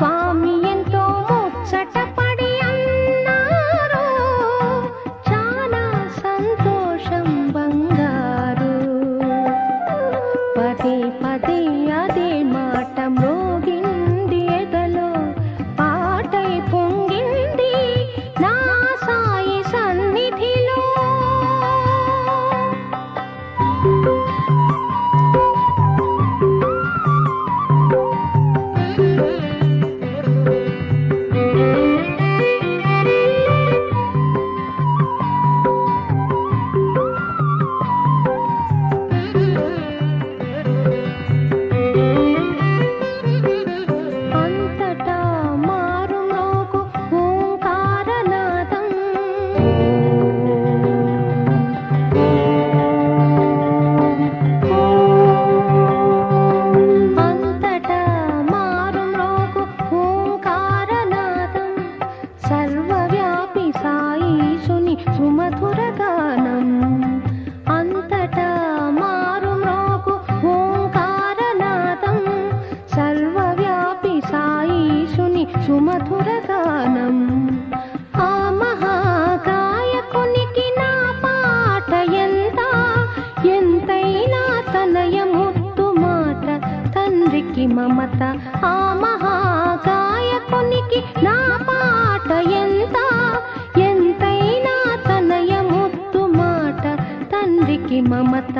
స్వామి ఎంతో ముచ్చటపడి అన్నారు, చాలా సంతోషం బంగారు. పదే పదే అదే మాట మ్రోగింది ఎదలో, పాటై పొంగింది నా సాయి సన్నిధిలో. అంతటా మారుమ్రోగు ఓంకారనాదం, అంతటా మారుమ్రోగు ఓంకారనాదం, సర్వవ్యాపి సాయీశుని సుమధుర గానం. అంతటా మారుమ్రోగు ఓంకారనాదం, సర్వవ్యాపి సాయీశుని సుమధుర గానం. ఆ మహాగాయకునికి నా పాట ఎంతైనా తనయ ముద్దు మాట, తండ్రికి మమత. ఆ మహాగాయకునికి నా పాట ఎంతైనా తనయ ముద్దు మాట, తండ్రికి మమత.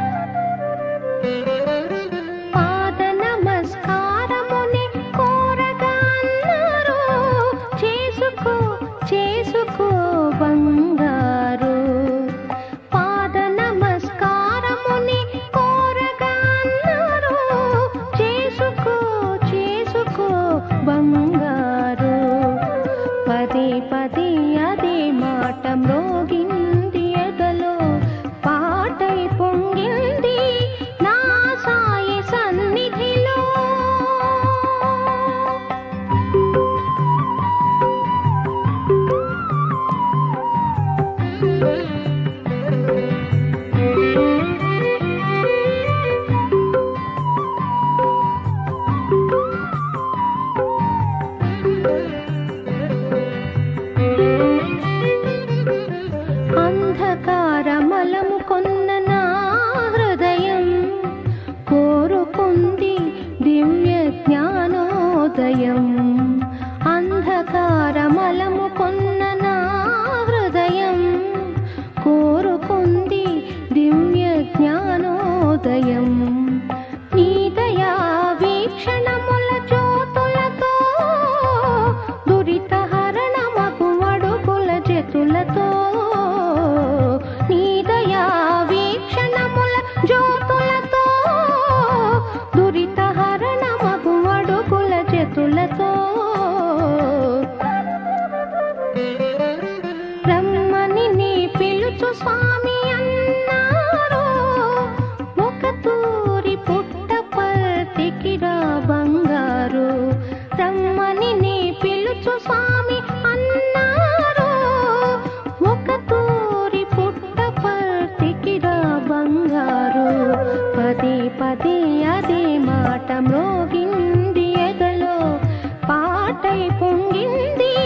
పాద నమస్కారముని కోరగా అన్నారు, చేసుకో చేసుకో బంగారు. పాద నమస్కారముని కోరగా అన్నారు, చేసుకో చేసుకో బంగారు. పదే పదే అదే మాట మ్రోగింది ఎదలో, పాటై పొంగింది నా సాయి సన్నిధిలో. అంధకారమలము కొన్న నా హృదయం కోరుకుంది దివ్య జ్ఞానోదయం. అంధకారమలము కొన్న నా హృదయం కోరుకుంది దివ్య జ్ఞానోదయం. నీ దయా వీక్షణముల జ్యోతులతో, దురిత హరణమగు అడుగుల జతులతో, నీ దయా వీక్షణముల జ్యోతులతో, దురిత హరణమగు అడుగుల జతులతో, రమ్మని నీ పిలుచు స్వామి అన్నారు, ఒక తూరి పుట్టపర్తికి రా బంగారు. రమ్మని నీ పిలుచు స్వామి అన్నారు, ఒక తూరి పుట్టపర్తికి రా బంగారు. పదే పదే అదే మాట మ్రోగింది ఎదలో, పాటై పొంగింది